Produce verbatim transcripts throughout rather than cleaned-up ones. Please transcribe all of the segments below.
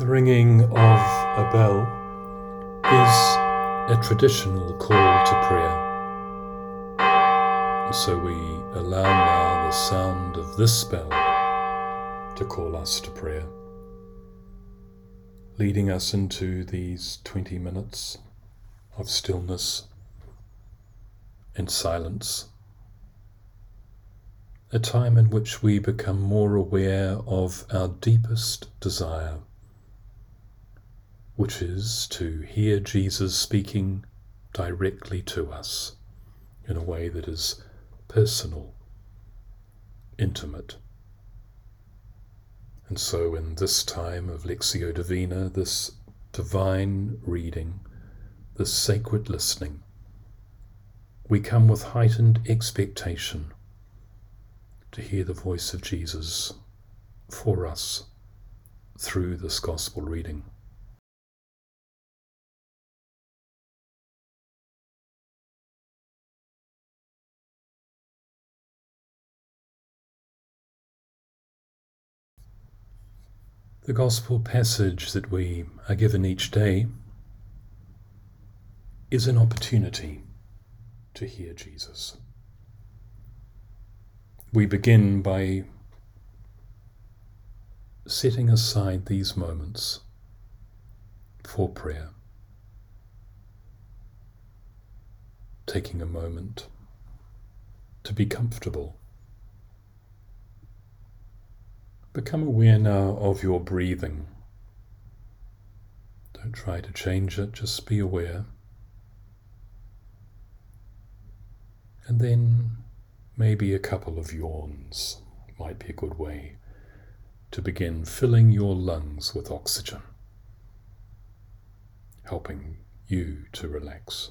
The ringing of a bell is a traditional call to prayer. And so we allow now the sound of this bell to call us to prayer, leading us into these twenty minutes of stillness and silence, a time in which we become more aware of our deepest desire, which is to hear Jesus speaking directly to us in a way that is personal, intimate. And so in this time of Lectio Divina, this divine reading, this sacred listening, we come with heightened expectation to hear the voice of Jesus for us through this gospel reading. The gospel passage that we are given each day is an opportunity to hear Jesus. We begin by setting aside these moments for prayer, taking a moment to be comfortable. Become aware now of your breathing. Don't try to change it, just be aware. And then maybe a couple of yawns might be a good way to begin filling your lungs with oxygen, helping you to relax.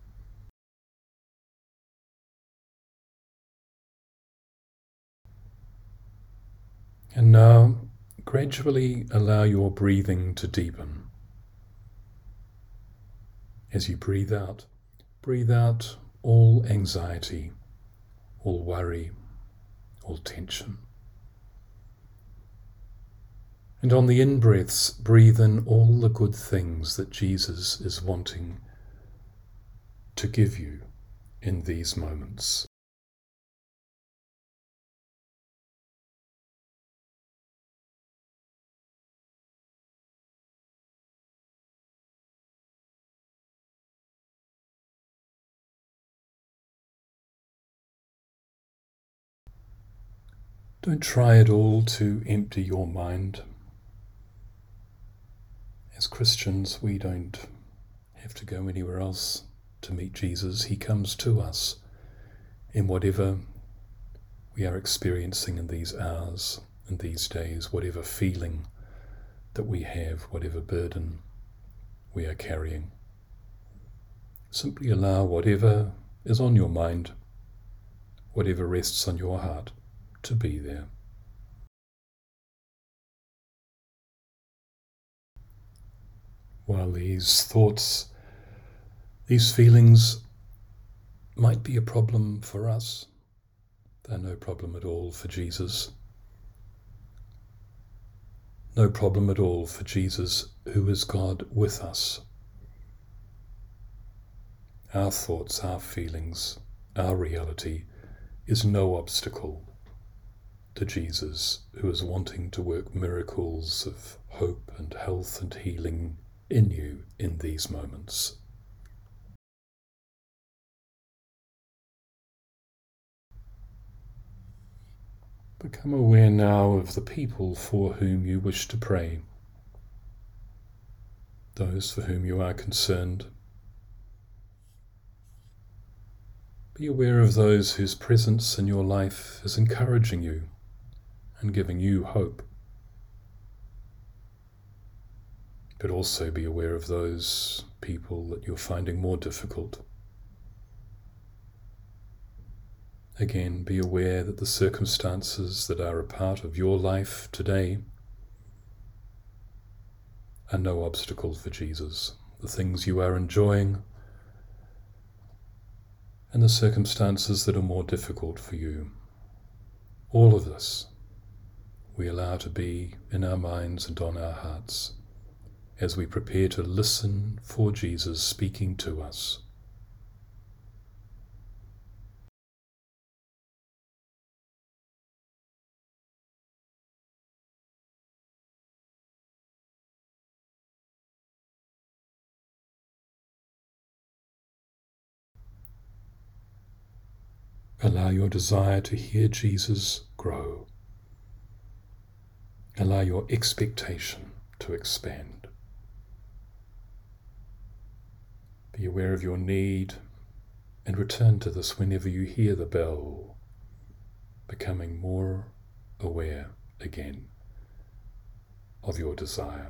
And now, gradually allow your breathing to deepen. As you breathe out, breathe out all anxiety, all worry, all tension. And on the in-breaths, breathe in all the good things that Jesus is wanting to give you in these moments. Don't try at all to empty your mind. As Christians, we don't have to go anywhere else to meet Jesus. He comes to us in whatever we are experiencing in these hours, in these days, whatever feeling that we have, whatever burden we are carrying. Simply allow whatever is on your mind, whatever rests on your heart, to be there. While these thoughts, these feelings might be a problem for us, they're no problem at all for Jesus. No problem at all for Jesus, who is God with us. Our thoughts, our feelings, our reality is no obstacle to Jesus, who is wanting to work miracles of hope and health and healing in you in these moments. Become aware now of the people for whom you wish to pray, those for whom you are concerned. Be aware of those whose presence in your life is encouraging you and giving you hope. But also be aware of those people that you're finding more difficult. Again, be aware that the circumstances that are a part of your life today are no obstacle for Jesus. The things you are enjoying and the circumstances that are more difficult for you. All of this we allow to be in our minds and on our hearts as we prepare to listen for Jesus speaking to us. Allow your desire to hear Jesus grow. Allow your expectation to expand. Be aware of your need and return to this whenever you hear the bell, becoming more aware again of your desire.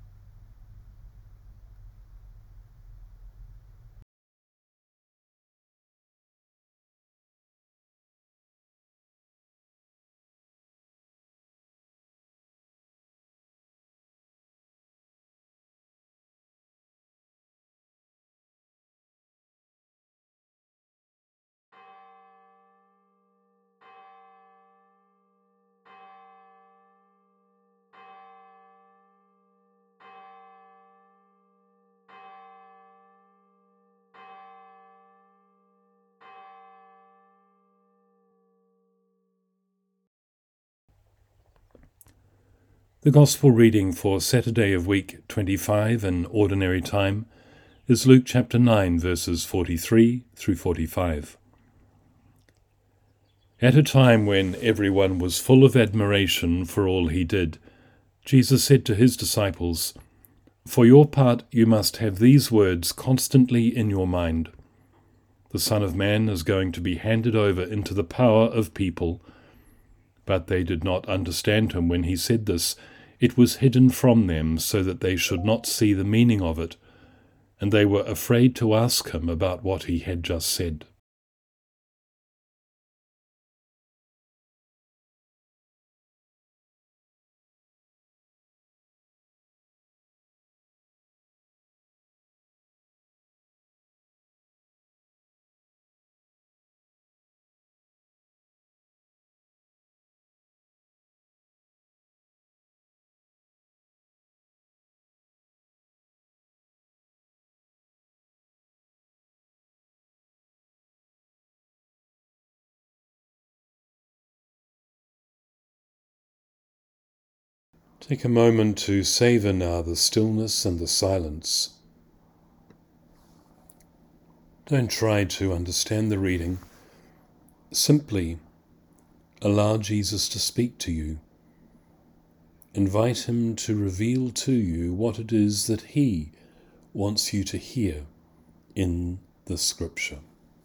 The Gospel reading for Saturday of week twenty-five in Ordinary Time is Luke chapter nine, verses forty-three through forty-five. At a time when everyone was full of admiration for all he did, Jesus said to his disciples, "For your part you must have these words constantly in your mind. The Son of Man is going to be handed over into the power of people." But they did not understand him when he said this. It was hidden from them so that they should not see the meaning of it, and they were afraid to ask him about what he had just said. Take a moment to savour now the stillness and the silence. Don't try to understand the reading. Simply allow Jesus to speak to you. Invite him to reveal to you what it is that he wants you to hear in the Scripture.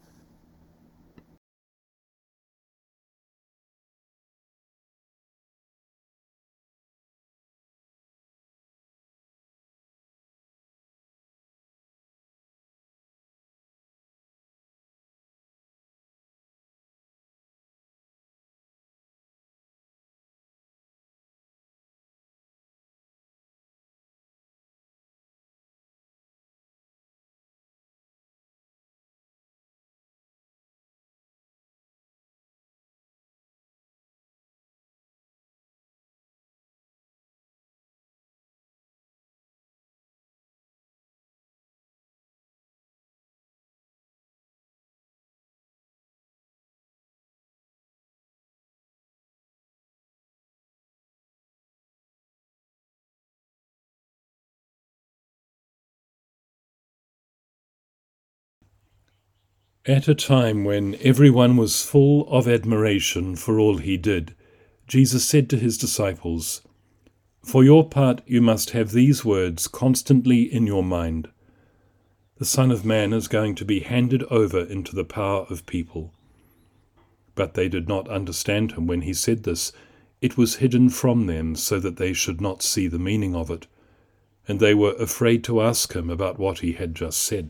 At a time when everyone was full of admiration for all he did, Jesus said to his disciples, "For your part you must have these words constantly in your mind. The Son of Man is going to be handed over into the power of people." But they did not understand him when he said this. It was hidden from them so that they should not see the meaning of it, and they were afraid to ask him about what he had just said.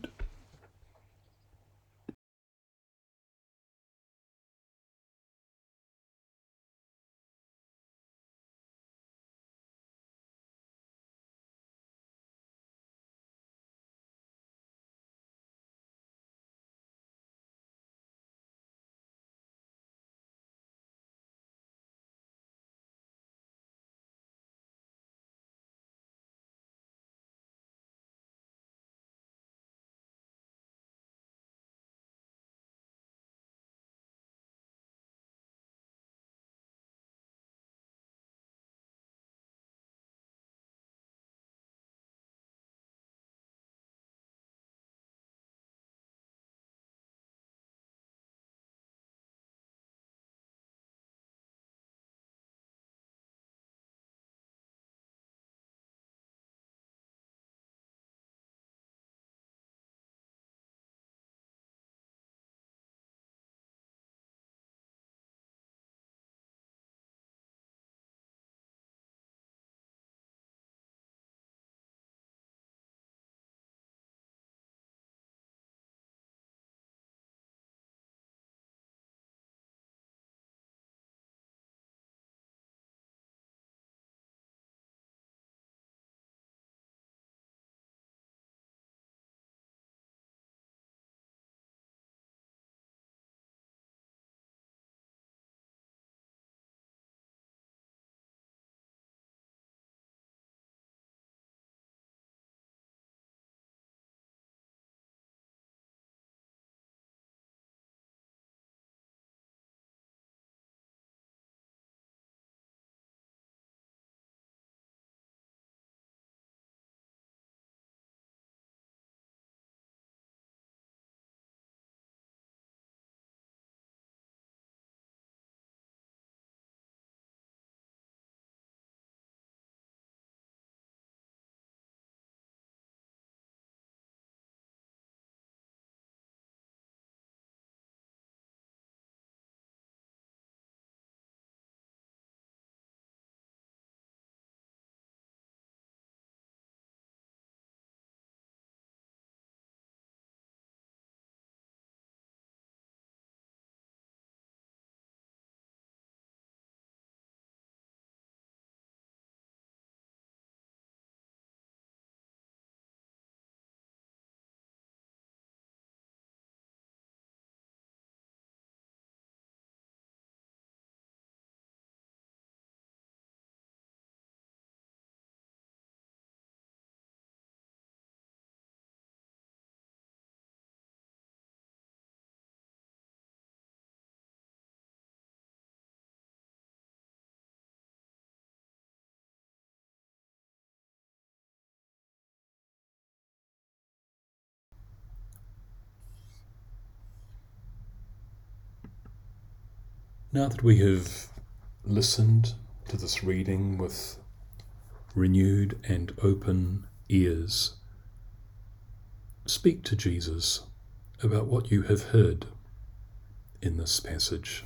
Now that we have listened to this reading with renewed and open ears, speak to Jesus about what you have heard in this passage.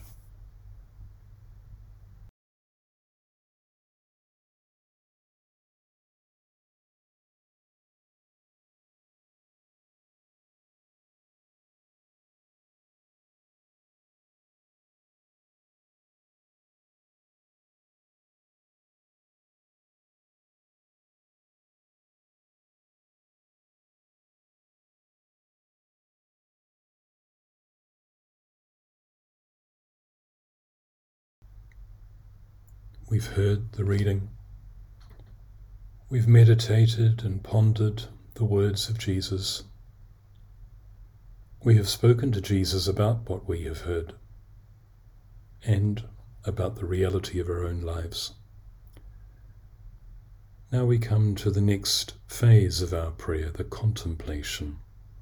We've heard the reading. We've meditated and pondered the words of Jesus. We have spoken to Jesus about what we have heard and about the reality of our own lives. Now we come to the next phase of our prayer, the contemplation.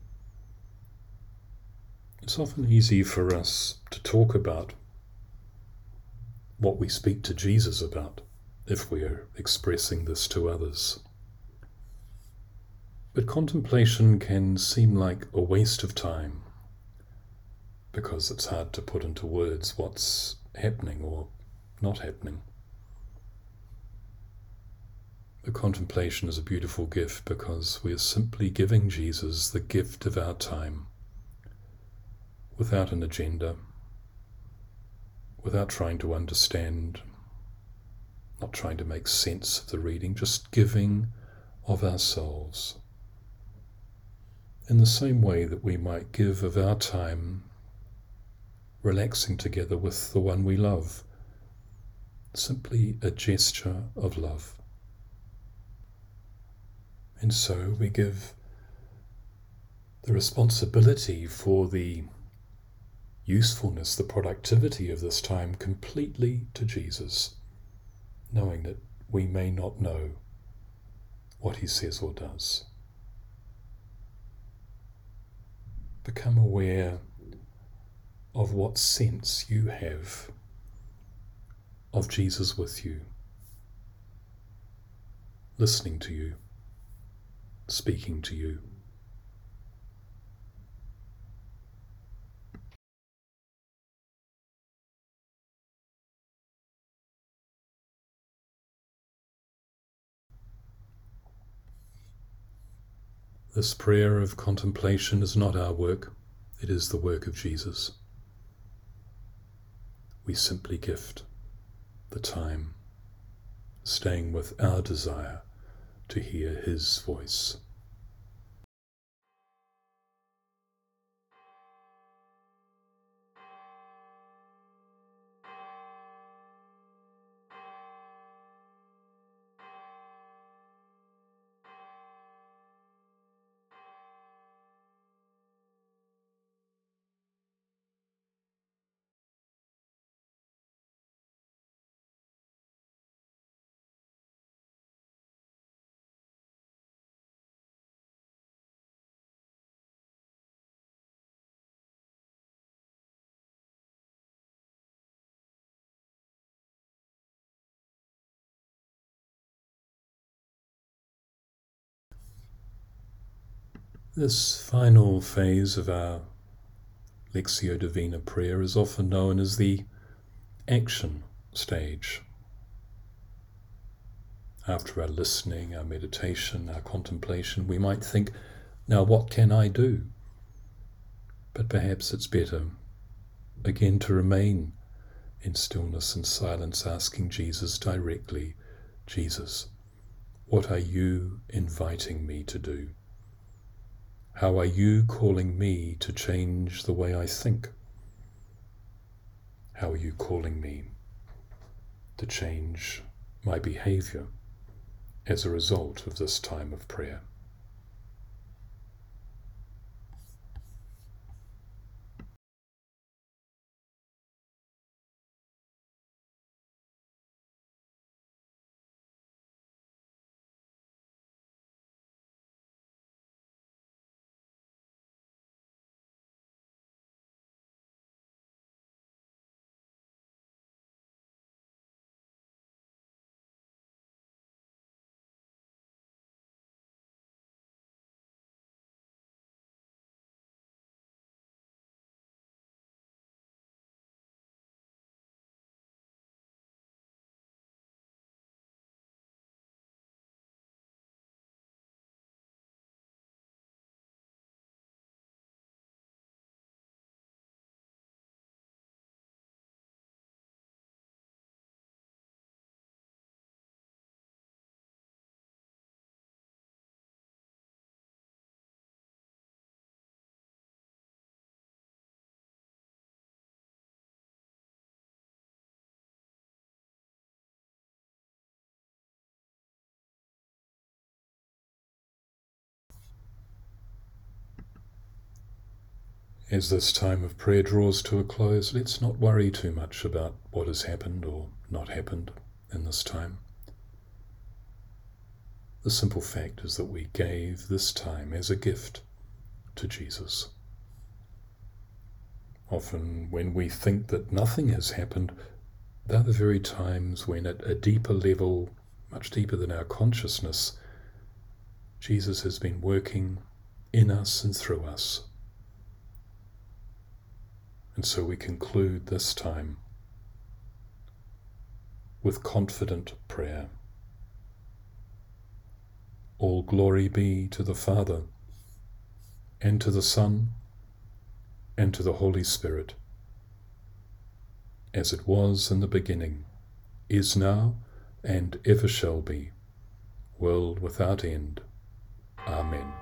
It's often easy for us to talk about what we speak to Jesus about if we are expressing this to others. But contemplation can seem like a waste of time because it's hard to put into words what's happening or not happening. The contemplation is a beautiful gift because we are simply giving Jesus the gift of our time without an agenda, without trying to understand, not trying to make sense of the reading, just giving of ourselves. In the same way that we might give of our time relaxing together with the one we love, simply a gesture of love. And so we give the responsibility for the usefulness, the productivity of this time completely to Jesus, knowing that we may not know what he says or does. Become aware of what sense you have of Jesus with you, listening to you, speaking to you. This prayer of contemplation is not our work, it is the work of Jesus. We simply gift the time, staying with our desire to hear his voice. This final phase of our Lectio Divina prayer is often known as the action stage. After our listening, our meditation, our contemplation, we might think, now what can I do? But perhaps it's better, again, to remain in stillness and silence, asking Jesus directly, Jesus, what are you inviting me to do? How are you calling me to change the way I think? How are you calling me to change my behavior as a result of this time of prayer? As this time of prayer draws to a close, let's not worry too much about what has happened or not happened in this time. The simple fact is that we gave this time as a gift to Jesus. Often when we think that nothing has happened, they're the very times when at a deeper level, much deeper than our consciousness, Jesus has been working in us and through us. And so we conclude this time with confident prayer. All glory be to the Father, and to the Son, and to the Holy Spirit, as it was in the beginning, is now, and ever shall be, world without end. Amen.